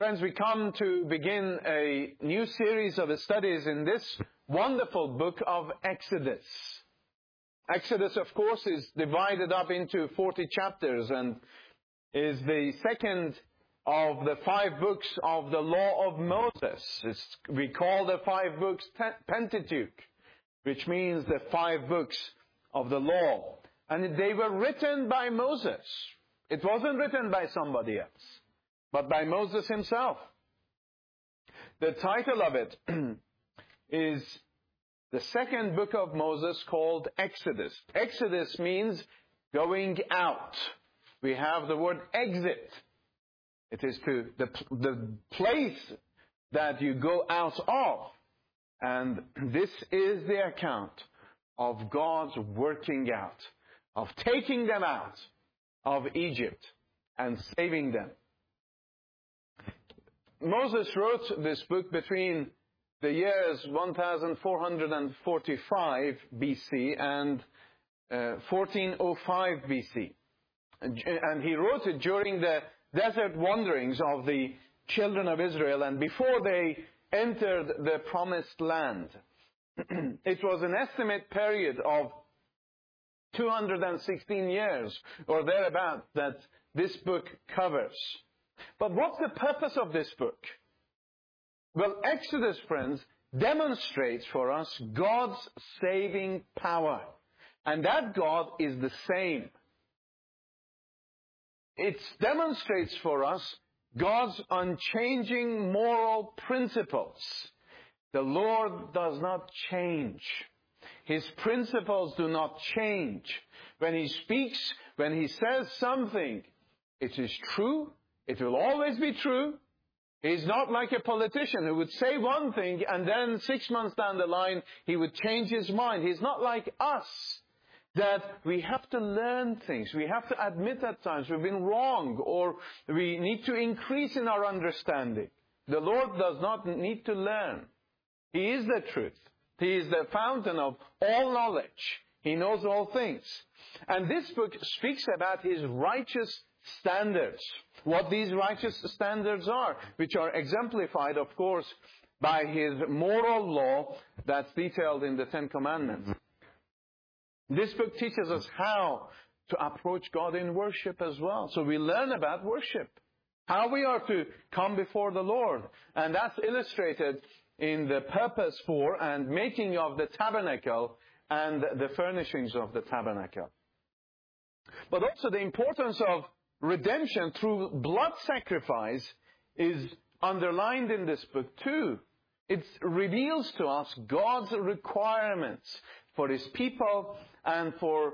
Friends, we come to begin a new series of studies in this wonderful book of Exodus. Exodus, of course, is divided up into 40 chapters and is the second of the 5 books of the Law of Moses. We call the 5 books Pentateuch, which means the 5 books of the law. And they were written by Moses. It wasn't written by somebody else, but by Moses himself. The title of it is the second book of Moses, called Exodus. Exodus means going out. We have the word exit. It is to the place that you go out of. And this is the account of God's working out, of taking them out of Egypt and saving them. Moses wrote this book between the years 1445 BC and 1405 BC. And he wrote it during the desert wanderings of the children of Israel and before they entered the promised land. It was an estimate period of 216 years or thereabout that this book covers. But what's the purpose of this book? Well, Exodus, friends, demonstrates for us God's saving power. And that God is the same. It demonstrates for us God's unchanging moral principles. The Lord does not change. His principles do not change. When He speaks, when He says something, it is true. It will always be true. He's not like a politician who would say one thing and then 6 months down the line he would change his mind. He's not like us, that we have to learn things. We have to admit at times we've been wrong or we need to increase in our understanding. The Lord does not need to learn. He is the truth. He is the fountain of all knowledge. He knows all things. And this book speaks about His righteous standards. What these righteous standards are, which are exemplified, of course, by His moral law that's detailed in the 10 Commandments. This book teaches us how to approach God in worship as well. So we learn about worship, how we are to come before the Lord. And that's illustrated in the purpose for and making of the tabernacle and the furnishings of the tabernacle. But also the importance of redemption through blood sacrifice is underlined in this book too. It reveals to us God's requirements for His people and for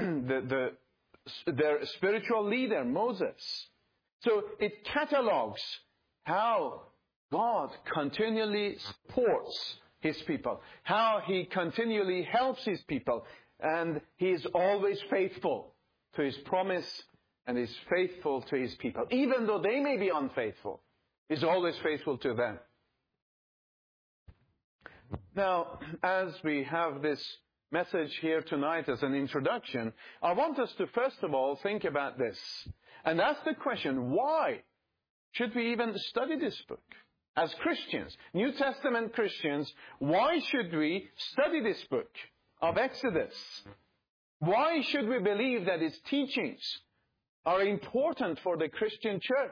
their spiritual leader, Moses. So it catalogs how God continually supports His people, how He continually helps His people, and He is always faithful to His promise and is faithful to His people. Even though they may be unfaithful, He's always faithful to them. Now, as we have this message here tonight as an introduction, I want us to first of all think about this. And ask the question, why should we even study this book? As Christians, New Testament Christians, why should we study this book of Exodus? Why should we believe that its teachings are important for the Christian church?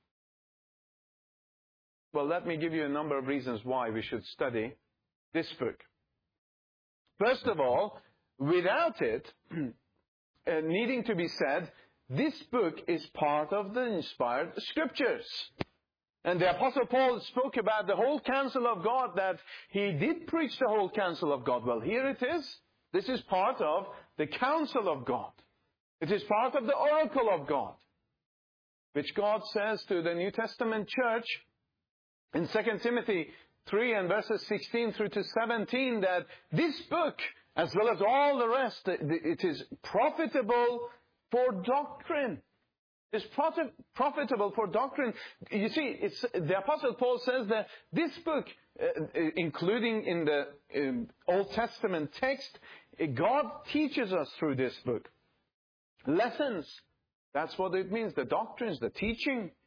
Well, let me give you a number of reasons why we should study this book. First of all, without it needing to be said, this book is part of the inspired Scriptures. And the Apostle Paul spoke about the whole counsel of God, that he did preach the whole counsel of God. Well, here it is. This is part of the counsel of God. It is part of the oracle of God, which God says to the New Testament church in 2 Timothy 3 and verses 16 through to 17, that this book, as well as all the rest, it is profitable for doctrine. It's profitable for doctrine. You see, the Apostle Paul says that this book, including in the Old Testament text, God teaches us through this book lessons. That's what it means. The doctrines, the teaching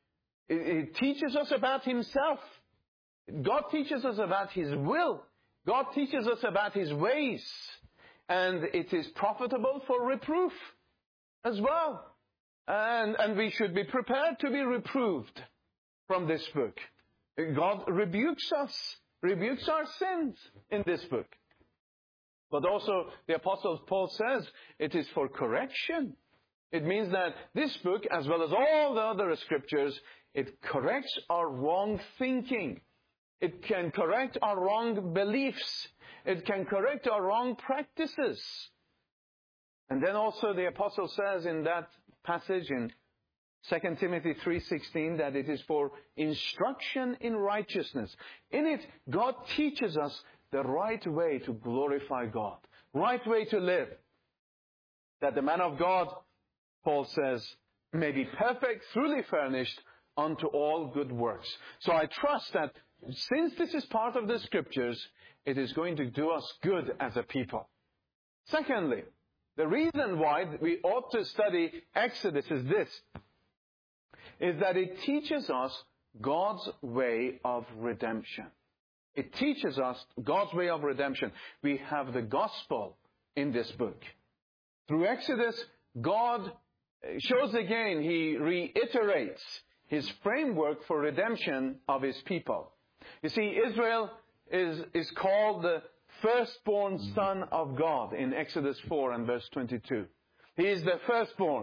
It teaches us about Himself. God teaches us about His will. God teaches us about His ways. And it is profitable for reproof as well. And we should be prepared to be reproved from this book. God rebukes us, rebukes our sins in this book. But also, the Apostle Paul says, it is for correction. It means that this book, as well as all the other scriptures, it corrects our wrong thinking. It can correct our wrong beliefs. It can correct our wrong practices. And then also the Apostle says in that passage in 2 Timothy 3:16 that it is for instruction in righteousness. In it, God teaches us the right way to glorify God, right way to live. That the man of God, Paul says, may be perfect, truly furnished unto all good works. So I trust that since this is part of the Scriptures, it is going to do us good as a people. Secondly, the reason why we ought to study Exodus is this, is that it teaches us God's way of redemption. It teaches us God's way of redemption. We have the gospel in this book. Through Exodus, God shows again, He reiterates His framework for redemption of His people. You see, Israel is called the firstborn son of God in Exodus 4 and verse 22. He is the firstborn,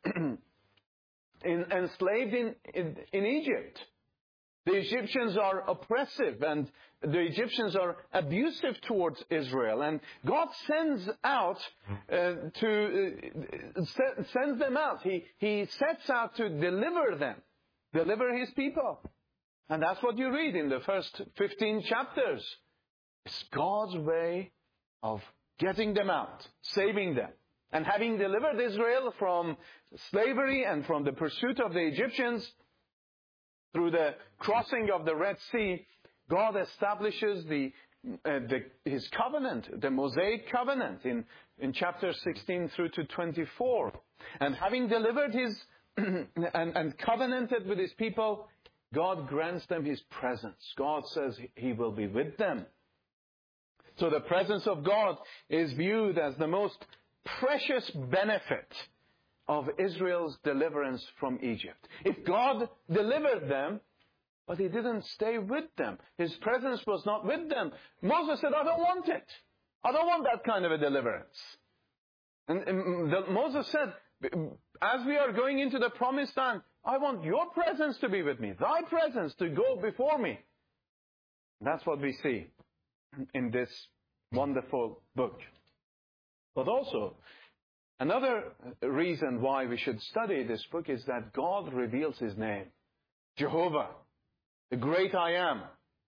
enslaved in Egypt. The Egyptians are oppressive and the Egyptians are abusive towards Israel. And God sends them out. He sets out to deliver them, deliver His people. And that's what you read in the first 15 chapters. It's God's way of getting them out, saving them. And having delivered Israel from slavery and from the pursuit of the Egyptians, through the crossing of the Red Sea, God establishes His covenant, the Mosaic covenant in chapter 16 through to 24. And having delivered and covenanted with His people, God grants them His presence. God says He will be with them. So the presence of God is viewed as the most precious benefit of Israel's deliverance from Egypt. If God delivered them, but He didn't stay with them, His presence was not with them, Moses said, I don't want it. I don't want that kind of a deliverance. And Moses said, as we are going into the promised land, I want your presence to be with me, thy presence to go before me. That's what we see in this wonderful book. But also, another reason why we should study this book is that God reveals His name. Jehovah, the great I am.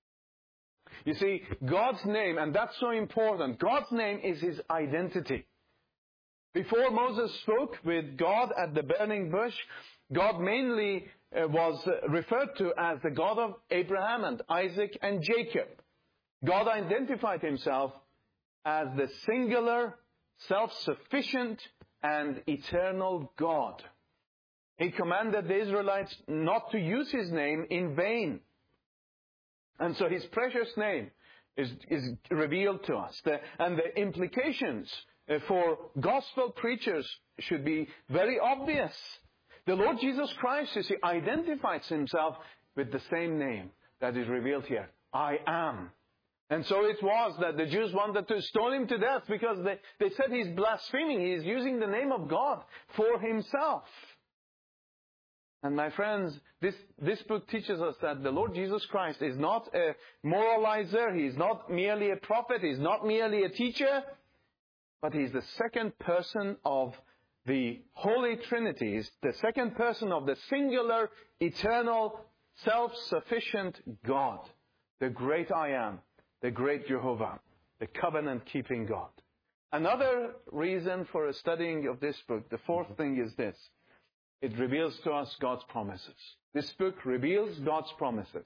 You see, God's name, and that's so important, God's name is His identity. Before Moses spoke with God at the burning bush, God mainly was referred to as the God of Abraham and Isaac and Jacob. God identified Himself as the singular, self-sufficient, and eternal God. He commanded the Israelites not to use His name in vain. And so His precious name is revealed to us. And the implications for gospel preachers should be very obvious. The Lord Jesus Christ, you see, identifies Himself with the same name that is revealed here. I am. And so it was that the Jews wanted to stone Him to death because they said He's blaspheming. He is using the name of God for Himself. And my friends, this book teaches us that the Lord Jesus Christ is not a moralizer. He is not merely a prophet. He is not merely a teacher. But He is the second person of the Holy Trinity. He is the second person of the singular, eternal, self-sufficient God. The great I am. The great Jehovah. The covenant-keeping God. Another reason for a studying of this book, the fourth thing is this. It reveals to us God's promises. This book reveals God's promises.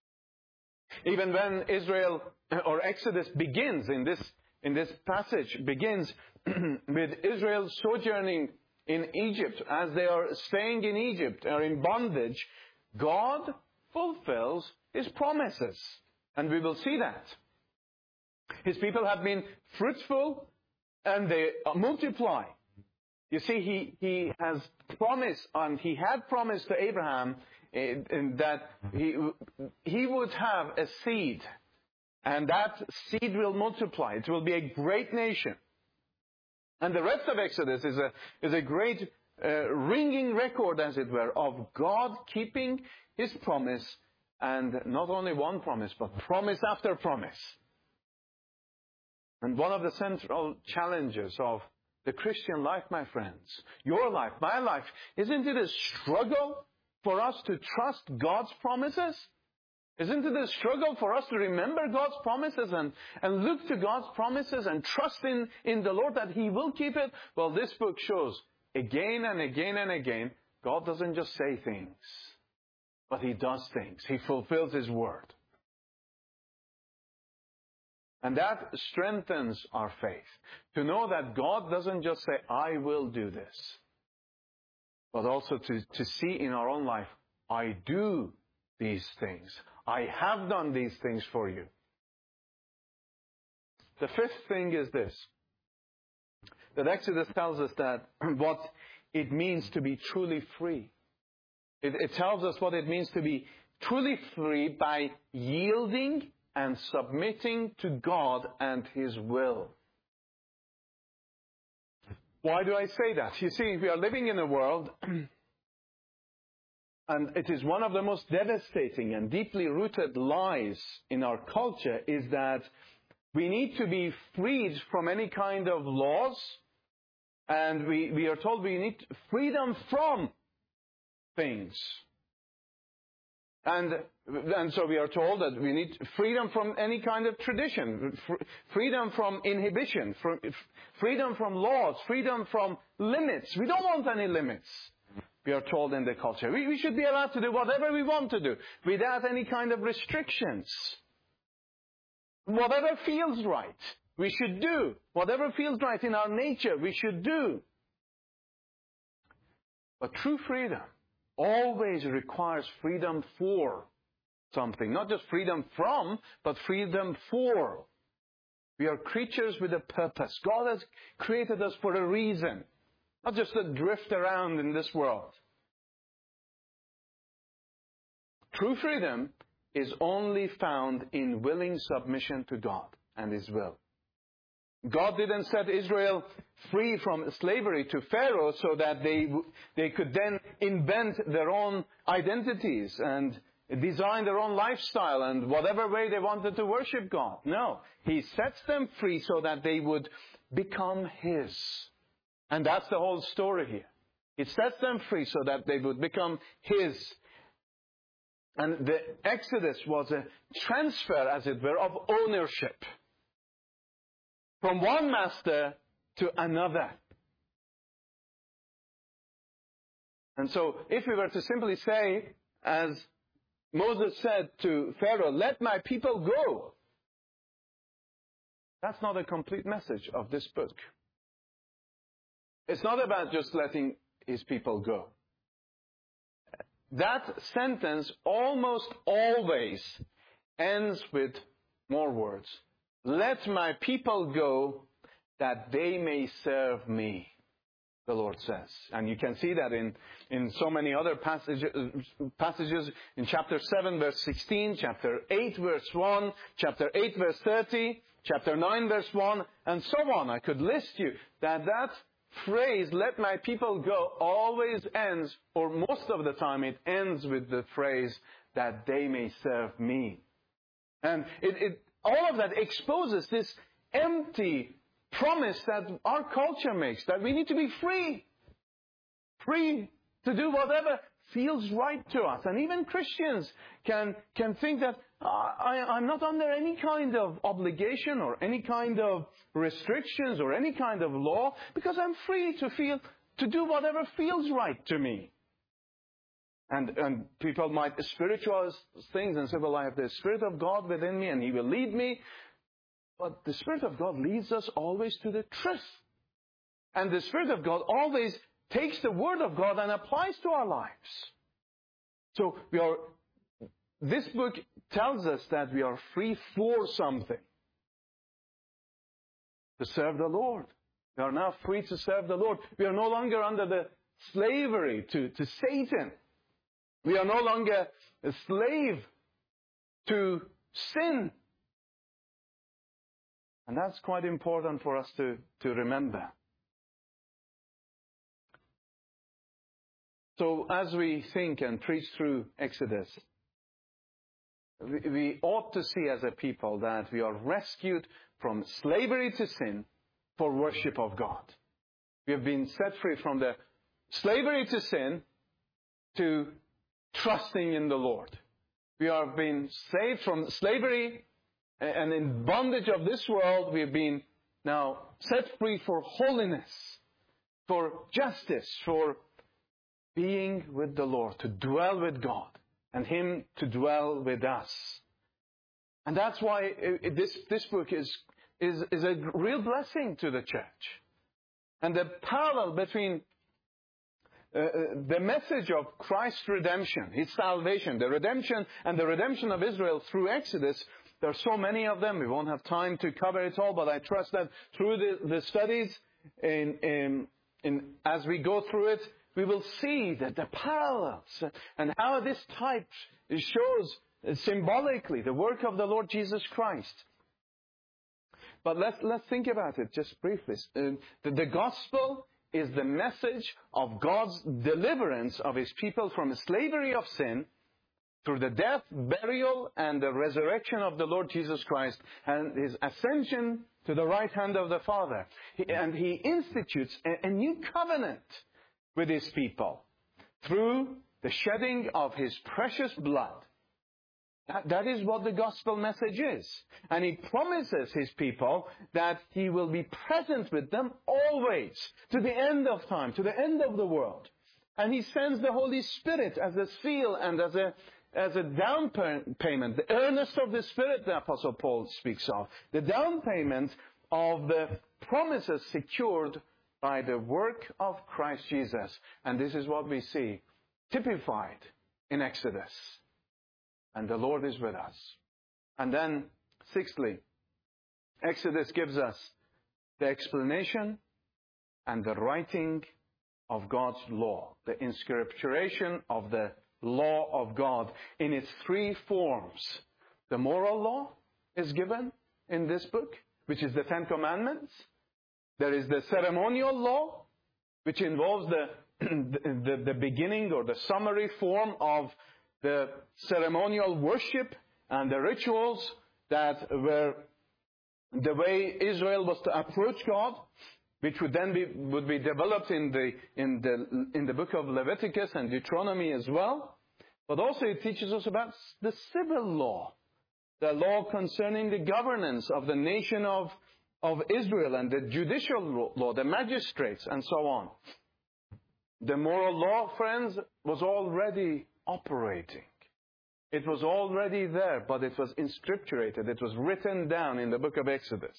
Even when Israel or Exodus begins in this passage, begins with Israel sojourning in Egypt, as they are staying in Egypt or in bondage, God fulfills His promises. And we will see that. His people have been fruitful and they multiply. You see, He has promised, and He had promised to Abraham that he would have a seed. And that seed will multiply. It will be a great nation. And the rest of Exodus is a great ringing record, as it were, of God keeping His promise. And not only one promise, but promise after promise. And one of the central challenges of the Christian life, my friends, your life, my life, isn't it a struggle for us to trust God's promises? Isn't it a struggle for us to remember God's promises and look to God's promises and trust in the Lord that He will keep it? Well, this book shows again and again and again, God doesn't just say things, but He does things. He fulfills His word. And that strengthens our faith. To know that God doesn't just say, I will do this. But also to see in our own life, I do these things. I have done these things for you. The fifth thing is this. That Exodus tells us that what it means to be truly free. It tells us what it means to be truly free by yielding and submitting to God and His will. Why do I say that? You see, we are living in a world, and it is one of the most devastating and deeply rooted lies in our culture, is that we need to be freed from any kind of laws, and we are told we need freedom from things. And so we are told that we need freedom from any kind of tradition, freedom from inhibition, freedom from laws, freedom from limits. We don't want any limits, we are told in the culture. We should be allowed to do whatever we want to do without any kind of restrictions. Whatever feels right, we should do. Whatever feels right in our nature, we should do. But true freedom always requires freedom for something. Not just freedom from, but freedom for. We are creatures with a purpose. God has created us for a reason. Not just to drift around in this world. True freedom is only found in willing submission to God and His will. God didn't set Israel free from slavery to Pharaoh so that they could then invent their own identities and design their own lifestyle and whatever way they wanted to worship God. No, He sets them free so that they would become His. And that's the whole story here. He sets them free so that they would become His. And the Exodus was a transfer, as it were, of ownership. From one master to another. And so, if we were to simply say, as Moses said to Pharaoh, let my people go. That's not a complete message of this book. It's not about just letting His people go. That sentence almost always ends with more words. Let my people go that they may serve me, the Lord says. And you can see that in so many other passages in chapter 7 verse 16, chapter 8 verse 1, chapter 8 verse 30, chapter 9 verse 1, and so on. I could list you that phrase, let my people go, always ends, or most of the time it ends with the phrase, that they may serve me. And all of that exposes this empty promise that our culture makes, that we need to be free. Free to do whatever feels right to us. And even Christians can think that I'm not under any kind of obligation or any kind of restrictions or any kind of law because I'm free to do whatever feels right to me. And people might spiritualize things and say, well, I have the Spirit of God within me and He will lead me. But the Spirit of God leads us always to the truth. And the Spirit of God always takes the Word of God and applies to our lives. So this book tells us that we are free for something. To serve the Lord. We are now free to serve the Lord. We are no longer under the slavery to Satan. We are no longer a slave to sin. And that's quite important for us to remember. So as we think and preach through Exodus, we ought to see as a people that we are rescued from slavery to sin for worship of God. We have been set free from the slavery to sin to trusting in the Lord. We have been saved from slavery and in bondage of this world. We have been now set free for holiness, for justice, for being with the Lord, to dwell with God, and Him to dwell with us. And that's why this book is a real blessing to the church. And the parallel between the message of Christ's redemption, His salvation, the redemption and the redemption of Israel through Exodus, there are so many of them. We won't have time to cover it all, but I trust that through the studies, as we go through it, we will see that the parallels and how this type shows symbolically the work of the Lord Jesus Christ. But let's think about it just briefly. The gospel is the message of God's deliverance of His people from the slavery of sin through the death, burial, and the resurrection of the Lord Jesus Christ and His ascension to the right hand of the Father. And He institutes a new covenant with His people through the shedding of His precious blood. That is what the gospel message is. And He promises His people that He will be present with them always, to the end of time, to the end of the world. And He sends the Holy Spirit as a seal and as a down payment, the earnest of the Spirit the Apostle Paul speaks of, the down payment of the promises secured by the work of Christ Jesus. And this is what we see typified in Exodus. And the Lord is with us. And then, sixthly, Exodus gives us the explanation and the writing of God's law, the inscripturation of the law of God in its three forms. The moral law is given in this book, which is the Ten Commandments. There is the ceremonial law, which involves the beginning or the summary form of the ceremonial worship and the rituals that were the way Israel was to approach God, which would then be developed in the book of Leviticus and Deuteronomy as well. But also it teaches us about the civil law, the law concerning the governance of the nation of Israel and the judicial law, the magistrates and so on. The moral law, friends, was already operating. It was already there, but it was inscripturated. It was written down in the book of Exodus.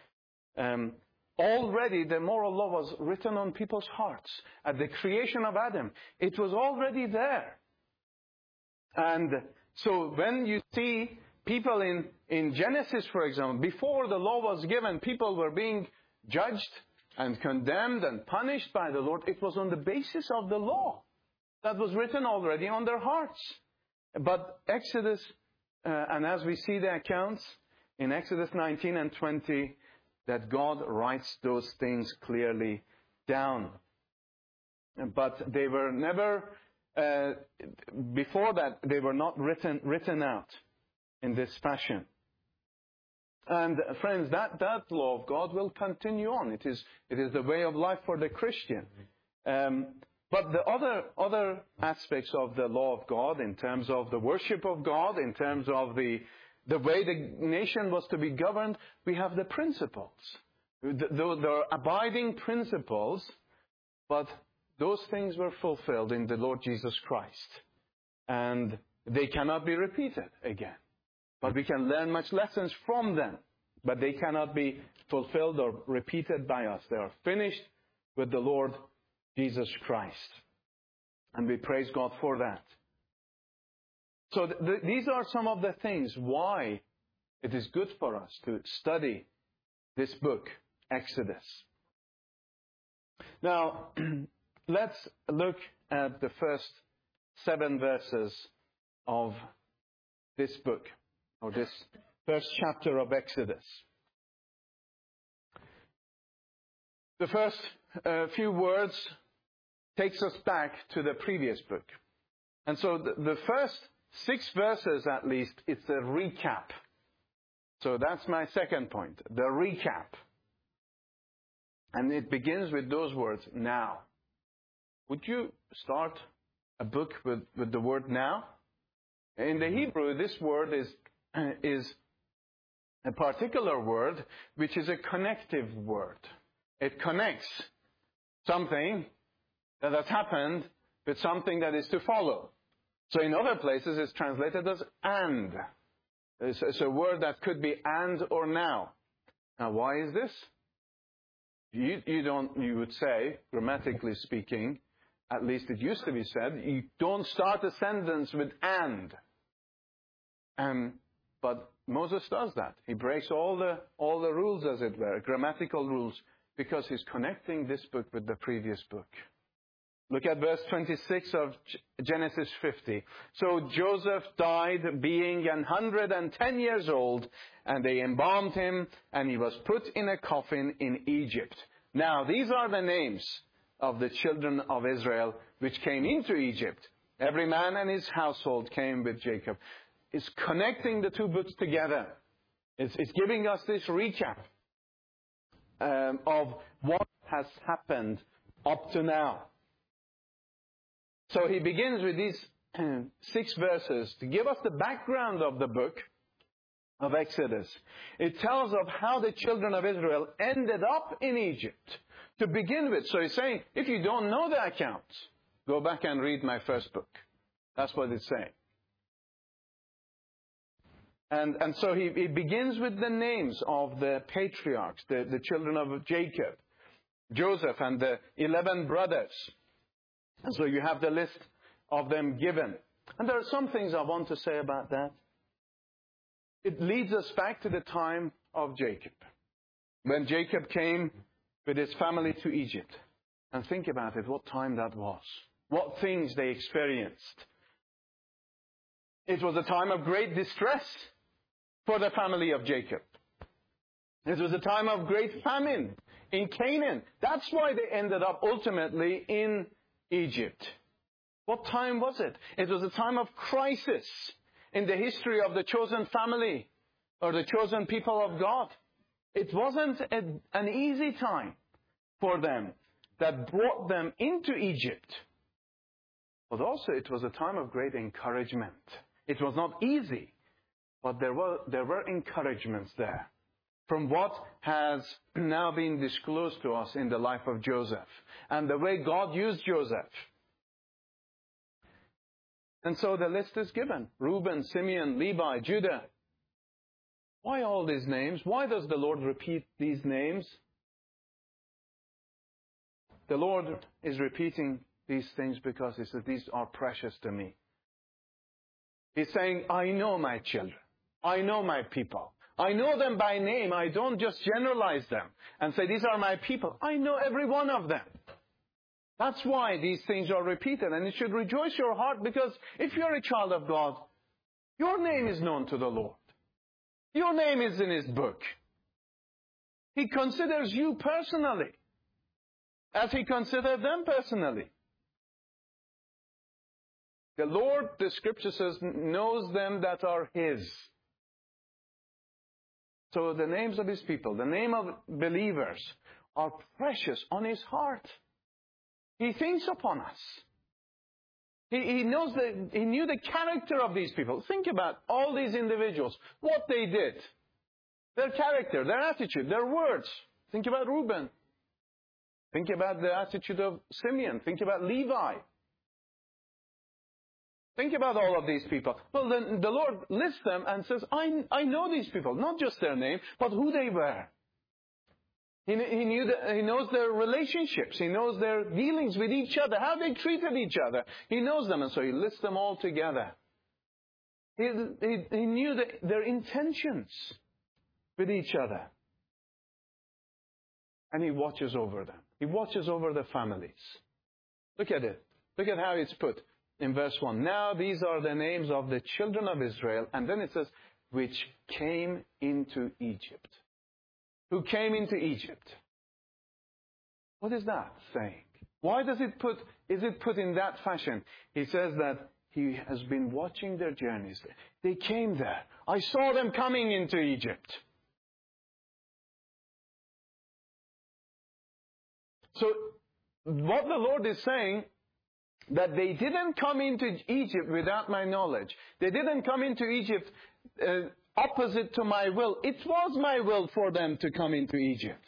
Already the moral law was written on people's hearts. At the creation of Adam, it was already there. And so when you see people in Genesis, for example, before the law was given, people were being judged and condemned and punished by the Lord. It was on the basis of the law that was written already on their hearts. But Exodus, and as we see the accounts in Exodus 19 and 20, that God writes those things clearly down. But they were never, before that, they were not written out in this fashion. And friends, that law of God will continue on. It is the way of life for the Christian. But the other aspects of the law of God, in terms of the worship of God, in terms of the way the nation was to be governed, we have the principles. There are abiding principles, but those things were fulfilled in the Lord Jesus Christ. And they cannot be repeated again. But we can learn much lessons from them. But they cannot be fulfilled or repeated by us. They are finished with the Lord Jesus Christ. And we praise God for that. So these are some of the things why it is good for us to study this book, Exodus. Now, let's look at the first 7 verses of this book, or this first chapter of Exodus. The first few words takes us back to the previous book. And so the first 6 verses, at least, it's a recap. So that's my second point, the recap. And it begins with those words, now. Would you start a book with the word now? In the Hebrew, this word is a particular word, which is a connective word. It connects something that has happened with something that is to follow. So in other places, it's translated as and. It's a word that could be and or now. Now, why is this? You would say, grammatically speaking, at least it used to be said, you don't start a sentence with and. But Moses does that. He breaks all the rules, as it were, grammatical rules, because he's connecting this book with the previous book. Look at verse 26 of Genesis 50. So Joseph died being 110 years old, and they embalmed him, and he was put in a coffin in Egypt. Now, these are the names of the children of Israel which came into Egypt. Every man and his household came with Jacob. It's connecting the 2 books together. It's giving us this recap of what has happened up to now. So he begins with these 6 verses to give us the background of the book of Exodus. It tells of how the children of Israel ended up in Egypt to begin with. So he's saying, if you don't know the accounts, go back and read my first book. That's what it's saying. And so he begins with the names of the patriarchs, the children of Jacob, Joseph, and the 11 brothers. And so you have the list of them given. And there are some things I want to say about that. It leads us back to the time of Jacob, when Jacob came with his family to Egypt. And think about it, what time that was. What things they experienced. It was a time of great distress for the family of Jacob. It was a time of great famine in Canaan. That's why they ended up ultimately in Egypt. What time was it? It was a time of crisis in the history of the chosen family or the chosen people of God. It wasn't an easy time for them that brought them into Egypt. But also it was a time of great encouragement. It was not easy, but there were encouragements there from what has now been disclosed to us in the life of Joseph and the way God used Joseph. And so the list is given. Reuben, Simeon, Levi, Judah. Why all these names? Why does the Lord repeat these names? The Lord is repeating these things because He says, these are precious to me. He's saying, I know my children. I know my people. I know them by name. I don't just generalize them and say, these are my people. I know every one of them. That's why these things are repeated. And it should rejoice your heart, because if you're a child of God, your name is known to the Lord. Your name is in His book. He considers you personally, as He considered them personally. The Lord, the Scripture says, knows them that are His. So the names of His people, the name of believers, are precious on His heart. He thinks upon us. He knew the character of these people. Think about all these individuals, what they did, their character, their attitude, their words. Think about Reuben. Think about the attitude of Simeon. Think about Levi. Think about all of these people. Well, then the Lord lists them and says, I know these people, not just their name, but who they were. He knows their relationships. He knows their dealings with each other, how they treated each other. He knows them, and so He lists them all together. He knew their intentions with each other. And He watches over them. He watches over the families. Look at it. Look at how it's put in verse 1. Now these are the names of the children of Israel. And then it says, which came into Egypt. Who came into Egypt? What is that saying? Why is it put in that fashion? He says that He has been watching their journeys. They came there. I saw them coming into Egypt. So, what the Lord is saying, that they didn't come into Egypt without my knowledge. They didn't come into Egypt opposite to my will. It was my will for them to come into Egypt.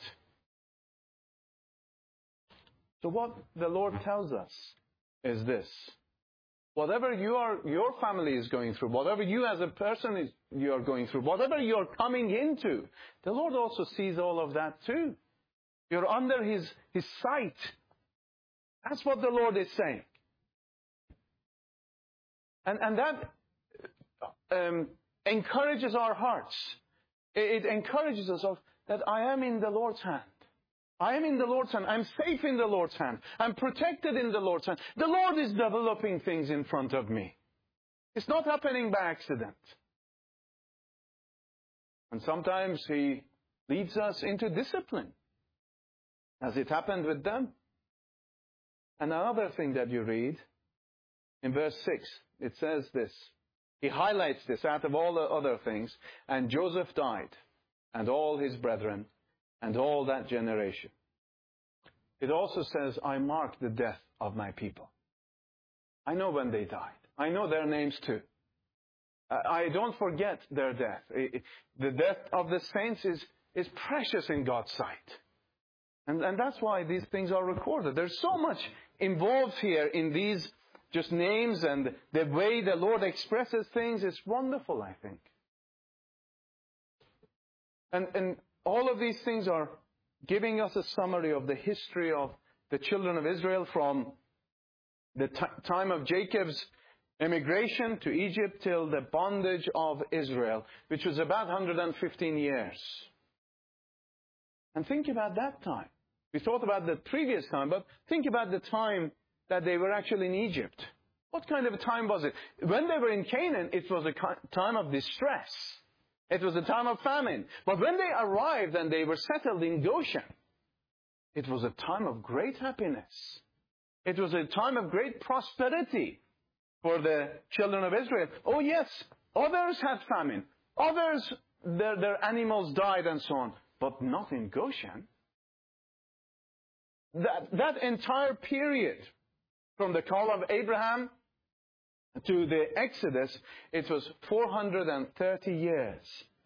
So what the Lord tells us is this. Whatever your family is going through, whatever you as a person you are going through, whatever you're coming into, the Lord also sees all of that too. You're under His sight. That's what the Lord is saying. And that encourages our hearts. It encourages us that I am in the Lord's hand. I am in the Lord's hand. I'm safe in the Lord's hand. I'm protected in the Lord's hand. The Lord is developing things in front of me. It's not happening by accident. And sometimes He leads us into discipline, as it happened with them. And another thing that you read, in verse 6, it says this. He highlights this out of all the other things. And Joseph died, and all his brethren, and all that generation. It also says, I mark the death of my people. I know when they died. I know their names too. I don't forget their death. The death of the saints is precious in God's sight. And that's why these things are recorded. There's so much involved here in these just names, and the way the Lord expresses things is wonderful, I think. And all of these things are giving us a summary of the history of the children of Israel from the time of Jacob's emigration to Egypt till the bondage of Israel, which was about 115 years. And think about that time. We thought about the previous time, but think about the time that they were actually in Egypt. What kind of a time was it? When they were in Canaan, it was a time of distress. It was a time of famine. But when they arrived and they were settled in Goshen, it was a time of great happiness. It was a time of great prosperity for the children of Israel. Oh yes, others had famine. Others, their animals died and so on. But not in Goshen. That entire period, from the call of Abraham to the Exodus, it was 430 years.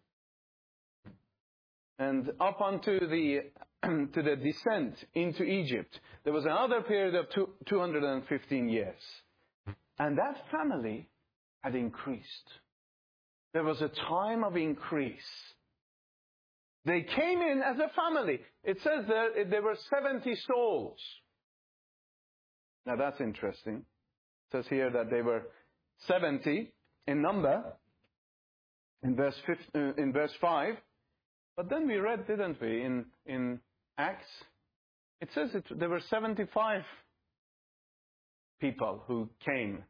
And up unto the descent into Egypt, there was another period of 215 years. And that family had increased. There was a time of increase. They came in as a family. It says there were 70 souls. Now that's interesting. It says here that they were 70 in number in verse 5. But then we read, didn't we, in Acts? It says there were 75 people who came.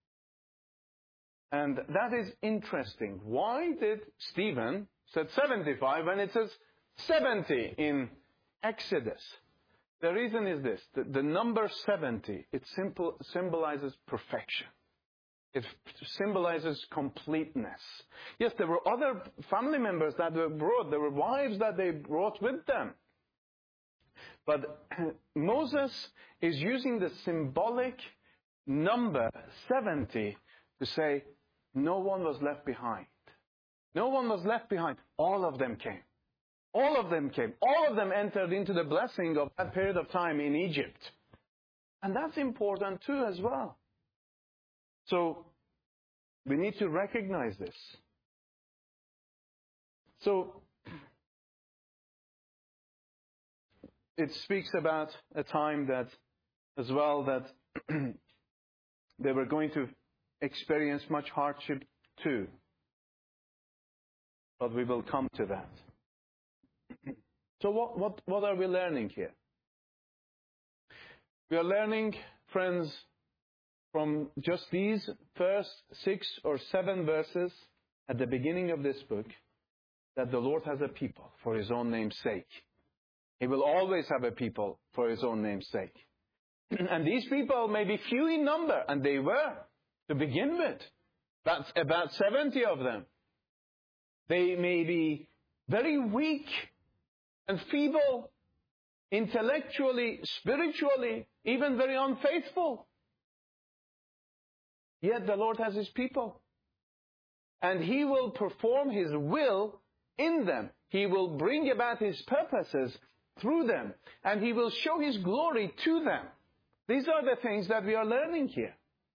And that is interesting. Why did Stephen said 75 when it says 70 in Exodus? The reason is this. The number 70, it symbolizes perfection. It symbolizes completeness. Yes, there were other family members that were brought. There were wives that they brought with them. But Moses is using the symbolic number 70 to say no one was left behind. No one was left behind. All of them came. All of them came. All of them entered into the blessing of that period of time in Egypt. And that's important too as well. So, we need to recognize this. So, it speaks about a time that, as well, that they were going to experience much hardship 2. But we will come to that. So what are we learning here? We are learning, friends, from just these first 6 or 7 verses at the beginning of this book, that the Lord has a people for His own name's sake. He will always have a people for His own name's sake. And these people may be few in number, and they were to begin with. That's about 70 of them. They may be very weak and feeble, intellectually, spiritually, even very unfaithful. Yet the Lord has His people. And He will perform His will in them. He will bring about His purposes through them. And He will show His glory to them. These are the things that we are learning here.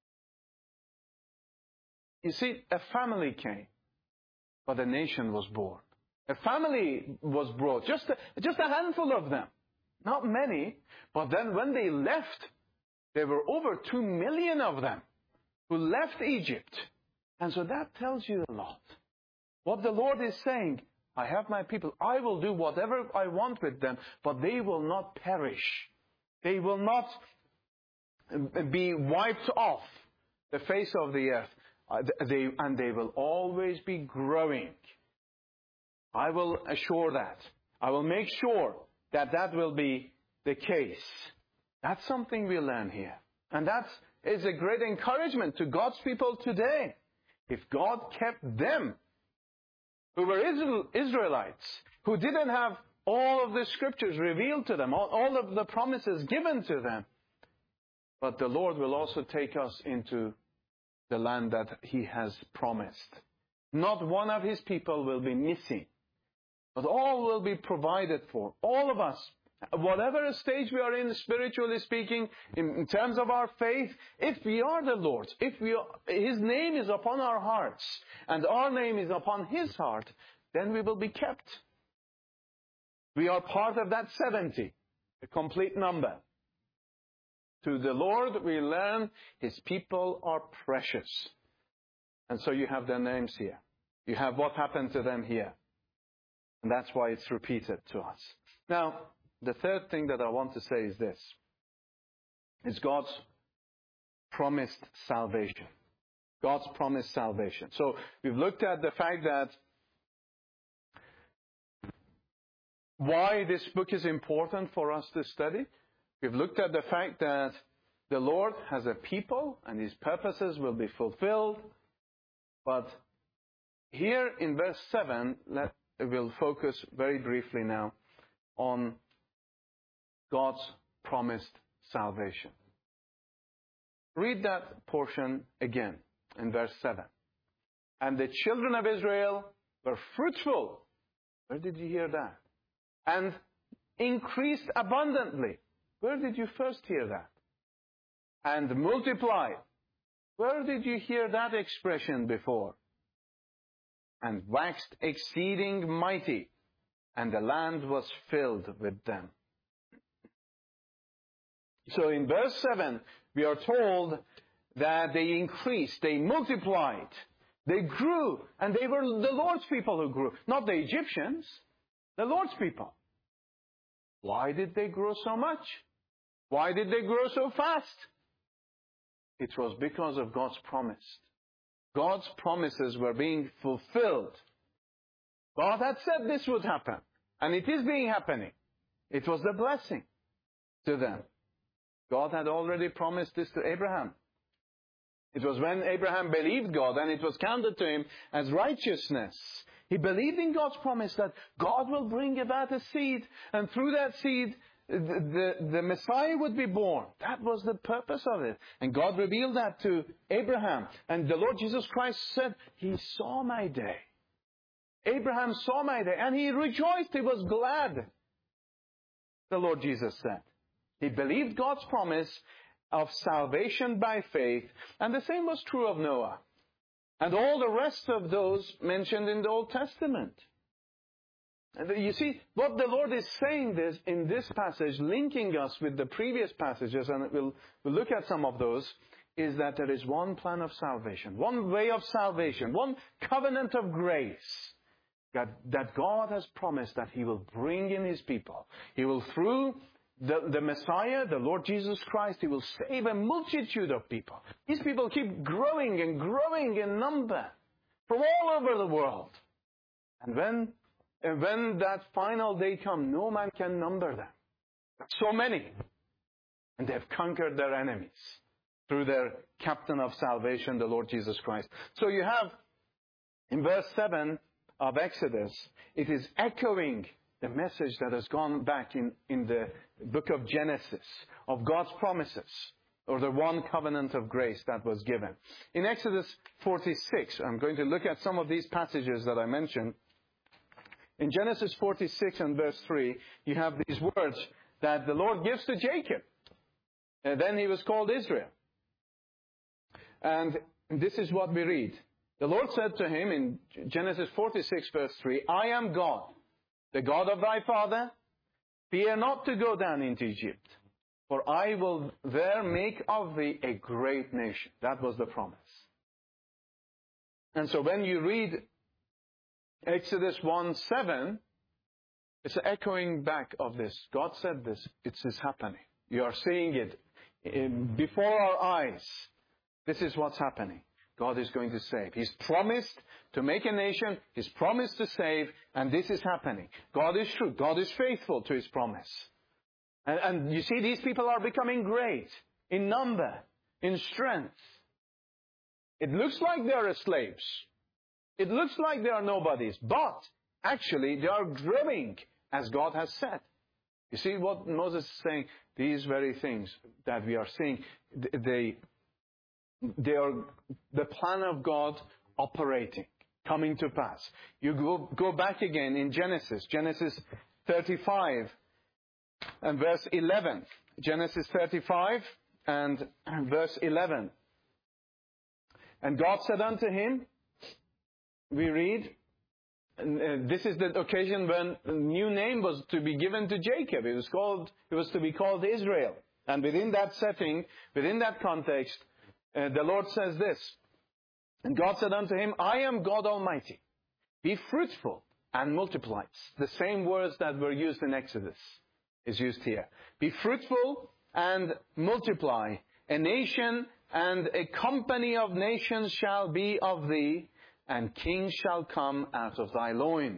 You see, a family came, but a nation was born. A family was brought, just a handful of them. Not many, but then when they left, there were over 2 million of them who left Egypt. And so that tells you a lot. What the Lord is saying, I have my people, I will do whatever I want with them, but they will not perish. They will not be wiped off the face of the earth. And they will always be growing. I will assure that. I will make sure that that will be the case. That's something we learn here. And that is a great encouragement to God's people today. If God kept them, who were Israelites, who didn't have all of the scriptures revealed to them, all of the promises given to them, but the Lord will also take us into the land that He has promised. Not one of His people will be missing, but all will be provided for. All of us, whatever stage we are in, spiritually speaking, in terms of our faith, if we are the Lord's, if His name is upon our hearts, and our name is upon His heart, then we will be kept. We are part of that 70, a complete number. To the Lord we learn His people are precious. And so you have their names here. You have what happened to them here. And that's why it's repeated to us. Now, the third thing that I want to say is this. It's God's promised salvation. God's promised salvation. So we've looked at the fact that why this book is important for us to study. We've looked at the fact that the Lord has a people and His purposes will be fulfilled. But here in verse 7, we'll focus very briefly now on God's promised salvation. Read that portion again in verse 7. And the children of Israel were fruitful. Where did you hear that? And increased abundantly. Where did you first hear that? And multiplied. Where did you hear that expression before? And waxed exceeding mighty, and the land was filled with them. So in verse 7, we are told that they increased, they multiplied, they grew, and they were the Lord's people who grew. Not the Egyptians, the Lord's people. Why did they grow so much? Why did they grow so fast? It was because of God's promise. God's promises were being fulfilled. God had said this would happen, and it is happening. It was the blessing to them. God had already promised this to Abraham. It was when Abraham believed God, and it was counted to him as righteousness. He believed in God's promise that God will bring about a seed, and through that seed, the Messiah would be born. That was the purpose of it. And God revealed that to Abraham. And the Lord Jesus Christ said, He saw my day. Abraham saw my day, and he rejoiced. He was glad, the Lord Jesus said. He believed God's promise of salvation by faith. And the same was true of Noah. And all the rest of those mentioned in the Old Testament. And you see, what the Lord is saying in this passage, linking us with the previous passages, and we'll look at some of those, is that there is one plan of salvation, one way of salvation, one covenant of grace that God has promised that He will bring in His people. He will, through the Messiah, the Lord Jesus Christ, He will save a multitude of people. These people keep growing and growing in number from all over the world. And when that final day comes, no man can number them. So many. And they've conquered their enemies through their captain of salvation, the Lord Jesus Christ. So you have, in verse 7 of Exodus, it is echoing the message that has gone back in the book of Genesis, of God's promises, or the one covenant of grace that was given. In Exodus 46, I'm going to look at some of these passages that I mentioned. In Genesis 46 and verse 3, you have these words that the Lord gives to Jacob. And then he was called Israel. And this is what we read. The Lord said to him in Genesis 46 verse 3, I am God, the God of thy father. Fear not to go down into Egypt, for I will there make of thee a great nation. That was the promise. And so when you read Exodus 1:7, it's echoing back of this. God said this. It is happening. You are seeing it before our eyes. This is what's happening. God is going to save. He's promised to make a nation. He's promised to save. And this is happening. God is true. God is faithful to His promise. And you see, these people are becoming great in number, in strength. It looks like they are slaves. It looks like they are nobodies. But actually, they are growing as God has said. You see what Moses is saying? These very things that we are seeing, they are the plan of God operating, coming to pass. You go back again in Genesis 35 and verse 11. Genesis 35 and verse 11. And God said unto him, we read, this is the occasion when a new name was to be given to Jacob. It was to be called Israel. And within that setting, within that context, the Lord says this. And God said unto him, I am God Almighty. Be fruitful and multiply. The same words that were used in Exodus is used here. Be fruitful and multiply. A nation and a company of nations shall be of thee, and kings shall come out of thy loins.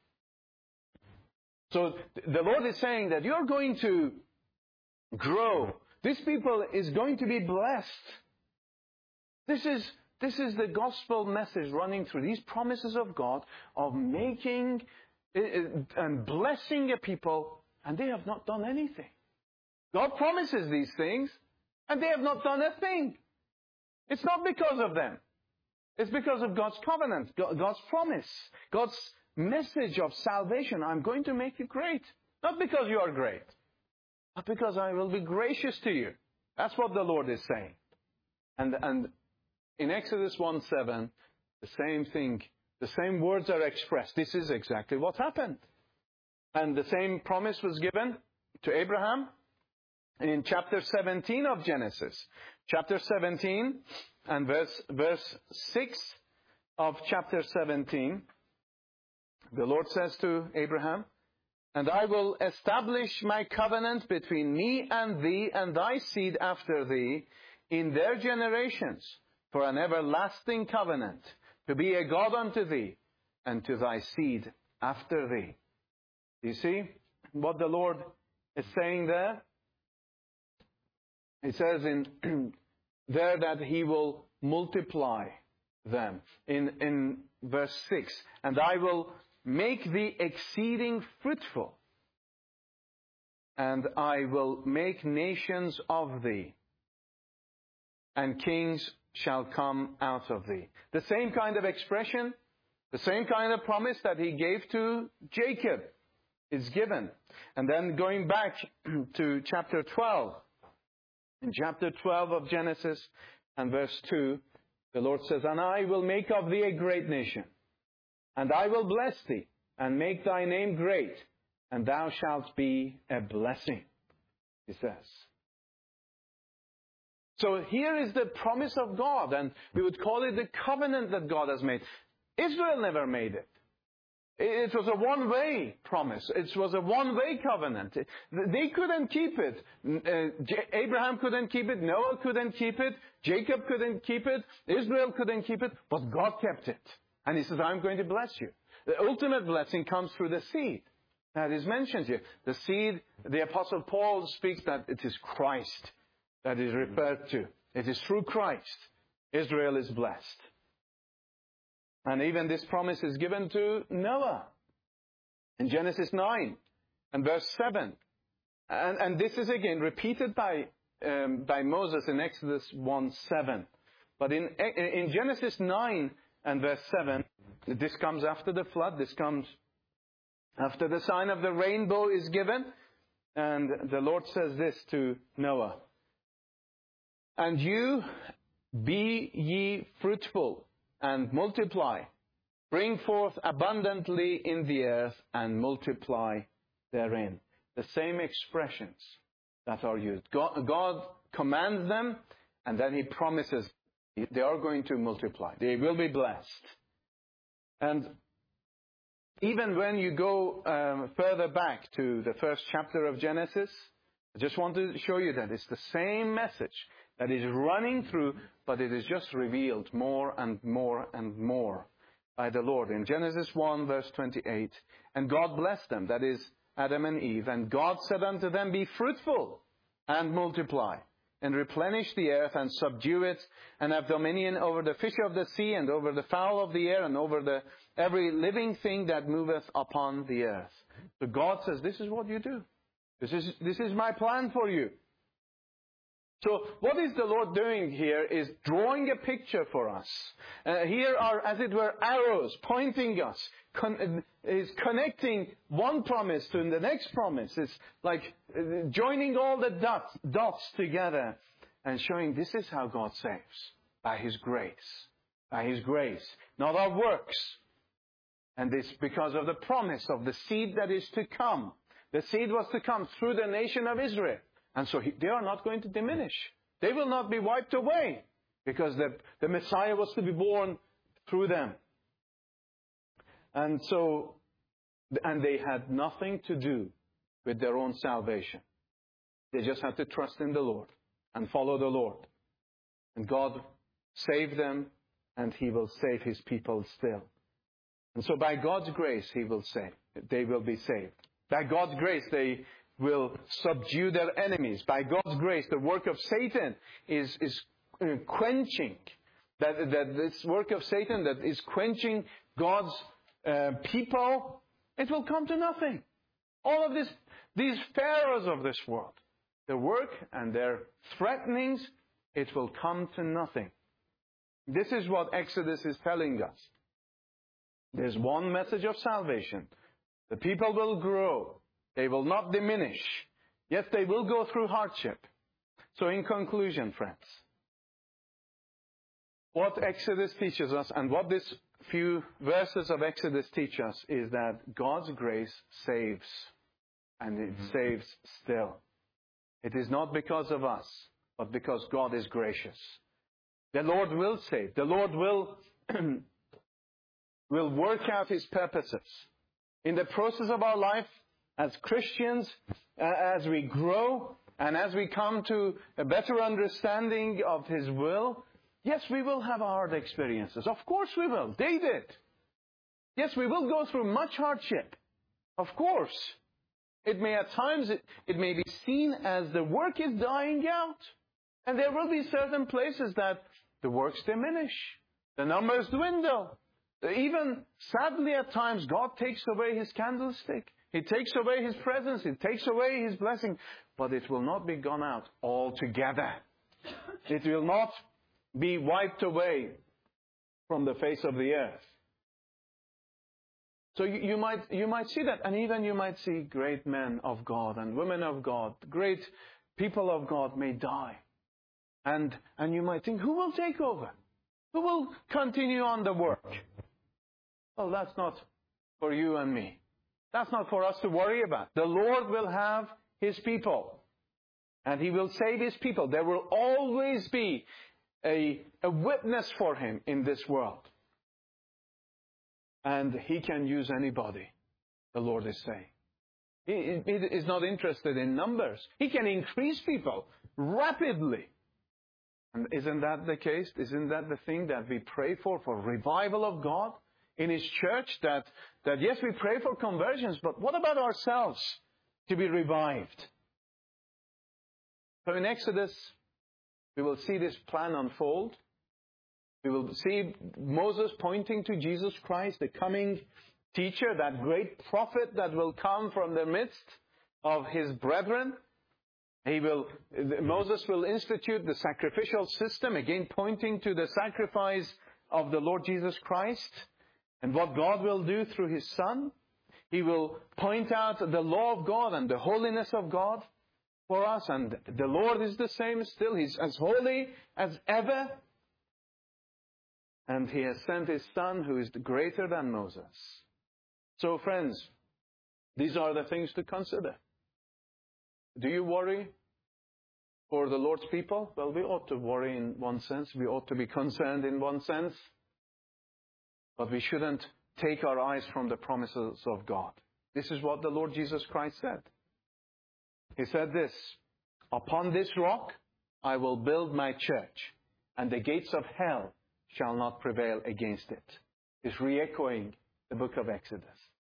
So the Lord is saying that you're going to grow. This people is going to be blessed. This is the gospel message running through these promises of God of making and blessing a people, and they have not done anything. God promises these things, and they have not done a thing. It's not because of them. It's because of God's covenant, God's promise, God's message of salvation. I'm going to make you great. Not because you are great, but because I will be gracious to you. That's what the Lord is saying. And in Exodus 1:7, the same thing, the same words are expressed. This is exactly what happened. And the same promise was given to Abraham in chapter 17 of Genesis. Chapter 17 and verse 6 of chapter 17, the Lord says to Abraham, and I will establish my covenant between me and thee and thy seed after thee in their generations for an everlasting covenant, to be a God unto thee and to thy seed after thee. You see what the Lord is saying there? It says in there that He will multiply them. In verse 6, and I will make thee exceeding fruitful, and I will make nations of thee, and kings shall come out of thee. The same kind of expression, the same kind of promise that He gave to Jacob is given. And then going back to chapter 12, in chapter 12 of Genesis and verse 2, the Lord says, and I will make of thee a great nation, and I will bless thee, and make thy name great, and thou shalt be a blessing, He says. So here is the promise of God, and we would call it the covenant that God has made. Israel never made it. It was a one-way promise. It was a one-way covenant. They couldn't keep it. Abraham couldn't keep it. Noah couldn't keep it. Jacob couldn't keep it. Israel couldn't keep it. But God kept it. And He says, I'm going to bless you. The ultimate blessing comes through the seed that is mentioned here. The seed, the Apostle Paul speaks that it is Christ that is referred to. It is through Christ Israel is blessed. And even this promise is given to Noah in Genesis 9 and verse 7. And this is again repeated by Moses in Exodus 1:7. But in Genesis 9 and verse 7, this comes after the flood. This comes after the sign of the rainbow is given. And the Lord says this to Noah. And you be ye fruitful and multiply. Bring forth abundantly in the earth and multiply therein. The same expressions that are used. God commands them, and then He promises they are going to multiply. They will be blessed. And even when you go further back to the first chapter of Genesis, I just want to show you that it's the same message that is running through, but it is just revealed more and more and more by the Lord. In Genesis 1, verse 28, and God blessed them, that is, Adam and Eve, and God said unto them, be fruitful and multiply, and replenish the earth and subdue it, and have dominion over the fish of the sea, and over the fowl of the air, and over every living thing that moveth upon the earth. So God says, this is what you do. This is my plan for you. So what is the Lord doing here is drawing a picture for us. Here are, as it were, arrows pointing us, is connecting one promise to the next promise. It's like joining all the dots together and showing this is how God saves. By His grace. By His grace. Not our works. And this because of the promise of the seed that is to come. The seed was to come through the nation of Israel. And so they are not going to diminish. They will not be wiped away because the Messiah was to be born through them. And they had nothing to do with their own salvation. They just had to trust in the Lord and follow the Lord. And God saved them, and He will save His people still. And so by God's grace, He will save. They will be saved. By God's grace, they will subdue their enemies. By God's grace, the work of Satan is quenching. That this work of Satan that is quenching God's people, it will come to nothing. All of these pharaohs of this world, their work and their threatenings, it will come to nothing. This is what Exodus is telling us. There's one message of salvation. The people will grow. They will not diminish. Yes, they will go through hardship. So in conclusion, friends, what Exodus teaches us and what these few verses of Exodus teach us is that God's grace saves. And it saves still. It is not because of us, but because God is gracious. The Lord will save. The Lord will work out His purposes. In the process of our life, as Christians, as we grow and as we come to a better understanding of His will, yes, we will have hard experiences. Of course we will. They did. Yes, we will go through much hardship. Of course. It may at times, it may be seen as the work is dying out. And there will be certain places that the works diminish. The numbers dwindle. Even, sadly at times, God takes away His candlestick. He takes away His presence. He takes away His blessing. But it will not be gone out altogether. It will not be wiped away from the face of the earth. So you might see that. And even you might see great men of God and women of God, great people of God may die. And you might think, who will take over? Who will continue on the work? Well, that's not for you and me. That's not for us to worry about. The Lord will have His people. And He will save His people. There will always be a witness for Him in this world. And He can use anybody, the Lord is saying. He is not interested in numbers. He can increase people rapidly. And isn't that the case? Isn't that the thing that we pray for revival of God in His church? That yes, we pray for conversions, but what about ourselves to be revived? So in Exodus, we will see this plan unfold. We will see Moses pointing to Jesus Christ, the coming teacher, that great prophet that will come from the midst of his brethren. Moses will institute the sacrificial system, again pointing to the sacrifice of the Lord Jesus Christ and what God will do through His Son. He will point out the law of God and the holiness of God for us. And the Lord is the same still. He's as holy as ever. And He has sent His Son who is greater than Moses. So friends, these are the things to consider. Do you worry for the Lord's people? Well, we ought to worry in one sense. We ought to be concerned in one sense. But we shouldn't take our eyes from the promises of God. This is what the Lord Jesus Christ said. He said this, "Upon this rock I will build my church, and the gates of hell shall not prevail against it." It's re-echoing the book of Exodus.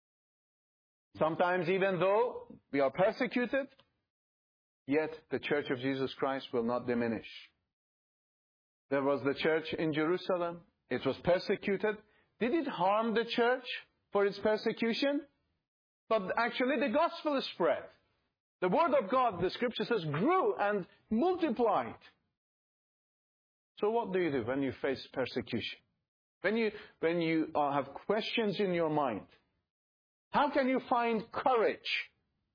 Sometimes even though we are persecuted, yet the church of Jesus Christ will not diminish. There was the church in Jerusalem. It was persecuted. Did it harm the church for its persecution? But actually the gospel is spread. The word of God, the scripture says, grew and multiplied. So what do you do when you face persecution? When you have questions in your mind, how can you find courage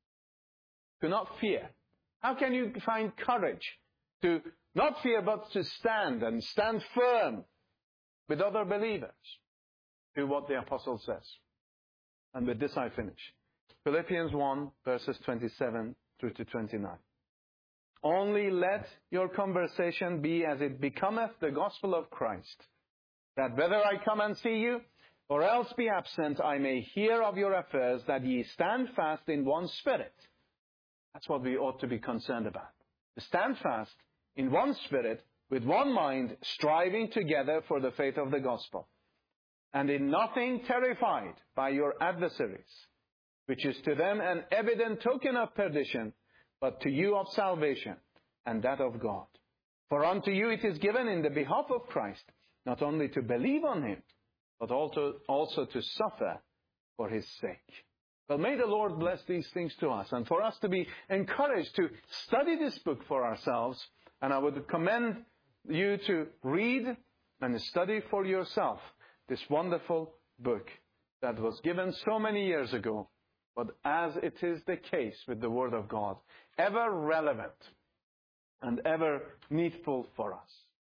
to not fear? How can you find courage to not fear but to stand and stand firm with other believers? Do what the apostle says. And with this I finish. Philippians 1 verses 27 through to 29. Only let your conversation be as it becometh the gospel of Christ, that whether I come and see you, or else be absent, I may hear of your affairs, that ye stand fast in one spirit. That's what we ought to be concerned about. To stand fast in one spirit, with one mind, striving together for the faith of the gospel. And in nothing terrified by your adversaries, which is to them an evident token of perdition, but to you of salvation, and that of God. For unto you it is given in the behalf of Christ, not only to believe on Him, but also to suffer for His sake. Well, may the Lord bless these things to us, and for us to be encouraged to study this book for ourselves. And I would commend you to read and study for yourself this wonderful book that was given so many years ago, but as it is the case with the Word of God, ever relevant and ever needful for us.